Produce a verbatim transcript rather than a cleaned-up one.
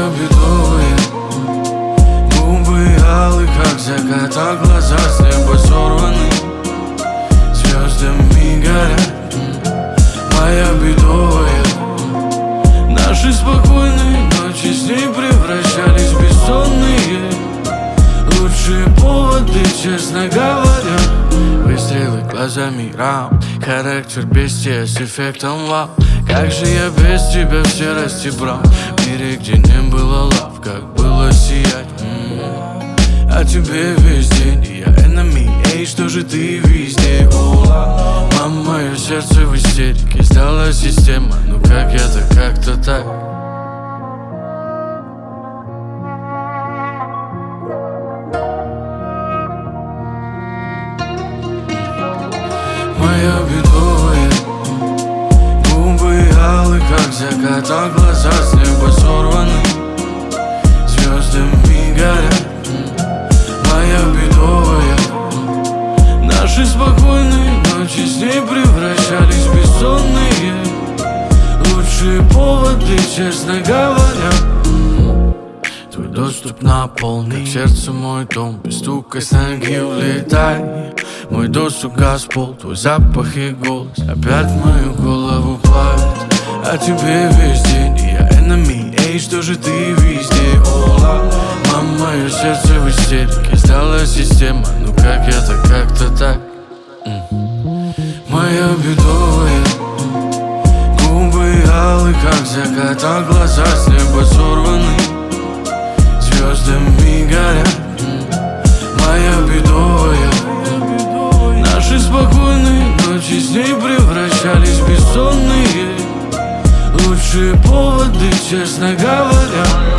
Моя бедовая, губы алые, как закат, а глаза с неба сорваны, звездами горят. Моя бедовая, наши спокойные ночи с ней превращались в бессонные. Лучшие поводы, честно говоря. Выстрелы глазами рам, характер бестия с эффектом вау. Как же я без тебя в серости брал, в мире, где не было лав, как было сиять. м-м. А тебе весь день, и я enemy, эй, что же ты везде? О, мама, мое сердце в истерике, сдала система, ну как я-то, как-то так. Моя бедовая, губы алые, как закат, а глаза с неба сорваны, звездами горят. Моя бедовая, наши спокойные ночи с ней превращались в бессонные. Лучшие поводы, честно говоря. Твой доступ наполнен, как сердце мой дом, без стука с ноги улетай. Мой досуг газпол, твой запах и голос опять в мою голову плавит. А тебе весь день, и я enemy, эй, что же ты везде? Ола, мама, мое сердце в истерике, сдала система, ну как я-то, как-то так. м-м. Моя бедовая, губы алые, как закат, а глаза с неба сорваны, звездами горят. Моя бедовая, наши спокойные ночи с ней превращались в бессонные. Лучшие поводы, честно говоря.